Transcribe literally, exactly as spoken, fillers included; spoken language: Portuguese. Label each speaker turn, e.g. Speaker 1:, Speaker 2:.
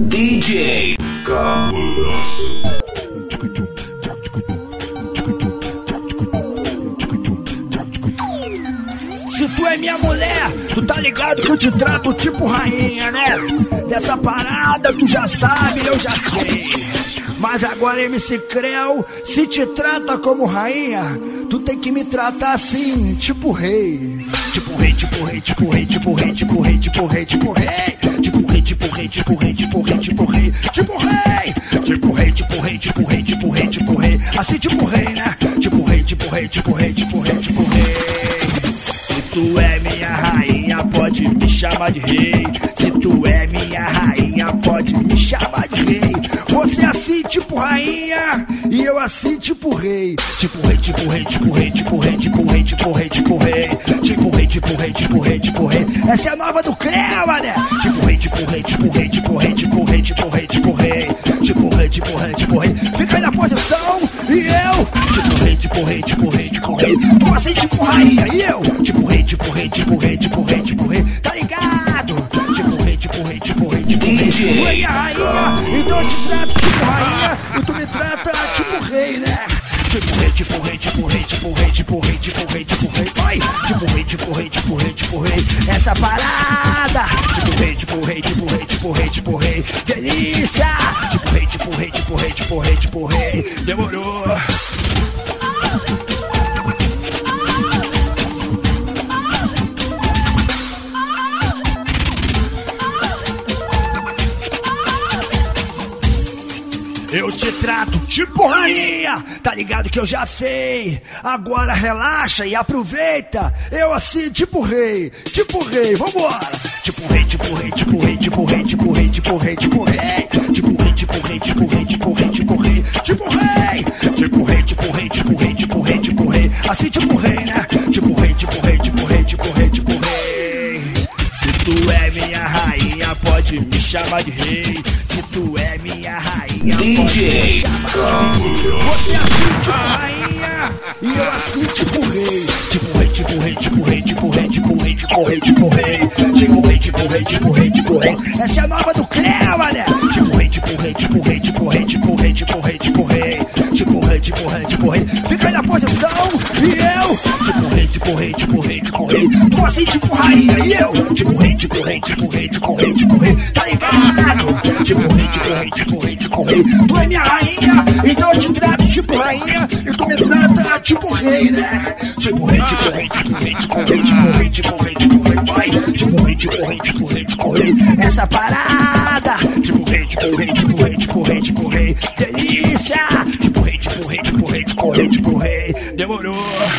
Speaker 1: D J Cabuloso.
Speaker 2: Se tu é minha mulher, tu tá ligado que eu te trato tipo rainha, né? Dessa parada tu já sabe, eu já sei. Mas agora M C Creu, se te trata como rainha, tu tem que me tratar assim, tipo rei. Tipo rei, tipo rei, tipo rei, tipo rei, tipo rei, tipo rei, tipo rei. Tipo rei, tipo rei, tipo rei, tipo rei, tipo rei, tipo rei. Tipo rei, tipo rei, tipo rei, tipo rei, tipo rei. Assim tipo rei, né? Tipo rei, tipo rei, tipo rei, tipo rei, tipo rei. Se tu é minha rainha, pode me chamar de rei. Se tu é minha rainha, pode me chamar de rei. Você assim tipo rainha e eu assim tipo rei. Tipo rei, tipo rei, tipo rei, tipo rei, tipo rei, tipo rei, tipo rei. Tipo rei, tipo rei, tipo rei, tipo rei. Essa é a nova do Creu, né? Tipo rei, tipo rei, tipo rei, tipo rei, tipo rei, tipo rei, tipo rei. Tipo rei, tipo rei, tipo rei. Fica aí na posição e eu tipo rei, tipo rei, tipo rei, tipo rei. Tu assim tipo rainha e eu tipo rei, tipo rei, tipo rei, tipo rei, tipo rei. Tá ligado? Tipo rei, tipo rei, tipo rei, tipo rei. Tu é minha rainha, então eu te trato tipo rainha e tu me trata tipo rei, né? Tipo rei, tipo rei, tipo rei, tipo rei, tipo rei, tipo rei, tipo rei. Vai! Tipo rei, tipo rei, tipo rei, tipo rei. Essa parada! Tipo rei, tipo rei, tipo rei, tipo rei, tipo rei. Delícia! Tipo rei, tipo rei, tipo rei, tipo rei, tipo rei. Demorou! Eu te trato tipo rainha, tá ligado que eu já sei. Agora relaxa e aproveita. Eu assim tipo rei, tipo rei, vambora. Tipo rei, tipo rei, tipo rei, tipo rei, tipo rei, tipo rei, tipo rei. Tipo rei, tipo rei, tipo rei, tipo rei, tipo rei, tipo rei. Tipo rei, tipo rei, tipo rei, tipo rei, tipo rei. Assim tipo rei, né? Tipo rei, tipo rei, tipo rei, tipo rei, tipo rei. Se tu é minha rainha, pode me chamar de rei. Se tu é minha rainha,
Speaker 1: D J Cabuloso.
Speaker 2: você assim tipo rainha e eu assim tipo rei. Tipo rei, tipo rei, tipo rei, tipo rei, tipo rei, tipo rei, tipo rei. Tipo rei, tipo rei, tipo rei, tipo rei. Essa é a nova do Creu, né? Tipo rei, tipo rei, tipo rei, tipo rei, tipo rei, tipo rei, tipo rei. Tipo rei, tipo rei, tipo rei. Fica aí na posição e eu tipo rei, tipo rei, tipo rei, tipo rei. Tu assim tipo rainha e eu tipo rei, tipo rei, tipo rei, tipo rei, tipo rei. Tá ligado? Tipo rei, tipo rei, tipo rei, tipo rei. Tu é minha rainha, então eu te trato tipo rainha e tu me trata tipo rei, né? Tipo rei, tipo rei, tipo rei, tipo rei, tipo rei, tipo rei, tipo rei, vai. Tipo rei, tipo rei, tipo rei, tipo rei. Essa parada. Tipo rei, tipo rei, tipo rei, tipo rei, tipo rei. Delícia. Tipo rei, tipo rei, tipo rei, tipo rei, tipo rei. Demorou.